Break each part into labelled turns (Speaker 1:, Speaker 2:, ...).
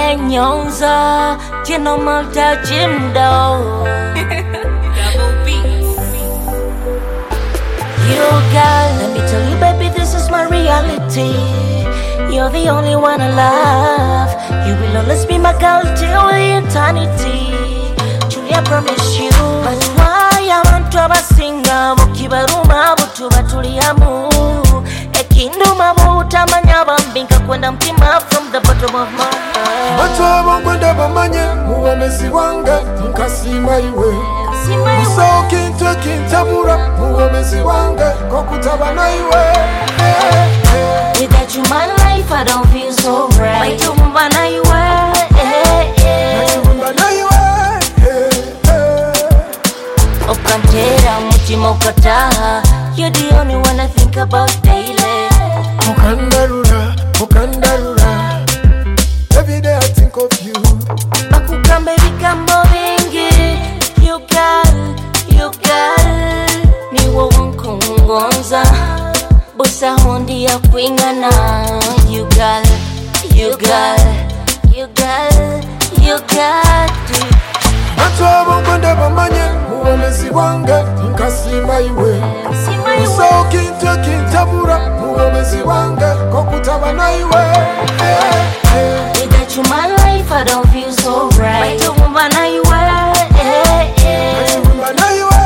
Speaker 1: Enyonza, Gino Malta, Jimdo.
Speaker 2: Double beats.
Speaker 1: You girl, let me tell you baby, this is my reality. You're the only one I love. You will always be my girl till eternity. Truly I promise you. But why I want to abasinga mukibaruma butu batuliamu ekindu mabuta manyaba mbinga kwenda mtima from the bottom of my heart.
Speaker 3: Watu abongwenda bamanye muwomezi wange nkasima iwe musoki ntwe kintabura muwomezi wange kokutaba na iwe.
Speaker 1: Without you my life I don't feel so right. Maitumba na iwe
Speaker 3: Maitumba na iwe
Speaker 1: Okantera mutima okataha. You're the only one I think about daily.
Speaker 3: Mukandarura, mukandarura. Every day I think of you.
Speaker 1: Bakukambe bikambo bingi. You girl niwo wankungonza busa hondi ya kwingana. You got it.
Speaker 3: Watu abongwenda bamanye muwomezi wange nkasima iwe musoki ntwe kintabura muwomezi wange kokutaba na iwe.
Speaker 1: Without you my life I don't feel so right. Maitumba na iwe
Speaker 3: Maitumba na iwe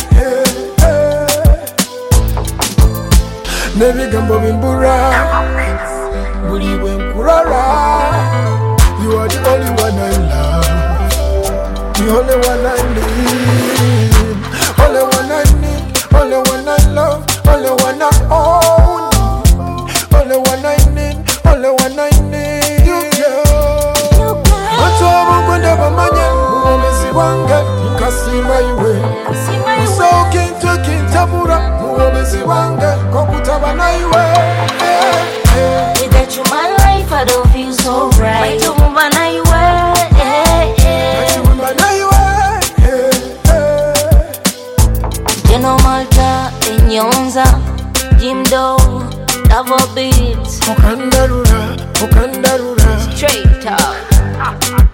Speaker 3: Nebigambo bimbura buli bwe nkulala. You are the only one I love, the only one I need, only one I need, only one I love, only one I own, only one I need, only one I need. You girl, watu abongwenda bamanye muwomezi wange nkasima iwe musoki ntwe kintabura muwomezi wange kokutaba na iwe.
Speaker 1: Without you my life I don't feel so right. Maitumba na iwe
Speaker 3: Maitumba na iwe
Speaker 1: Gino Malta, Enyonza, Jimdo, Double Beats.
Speaker 3: mukandarura, mukandarura.
Speaker 1: Straight up.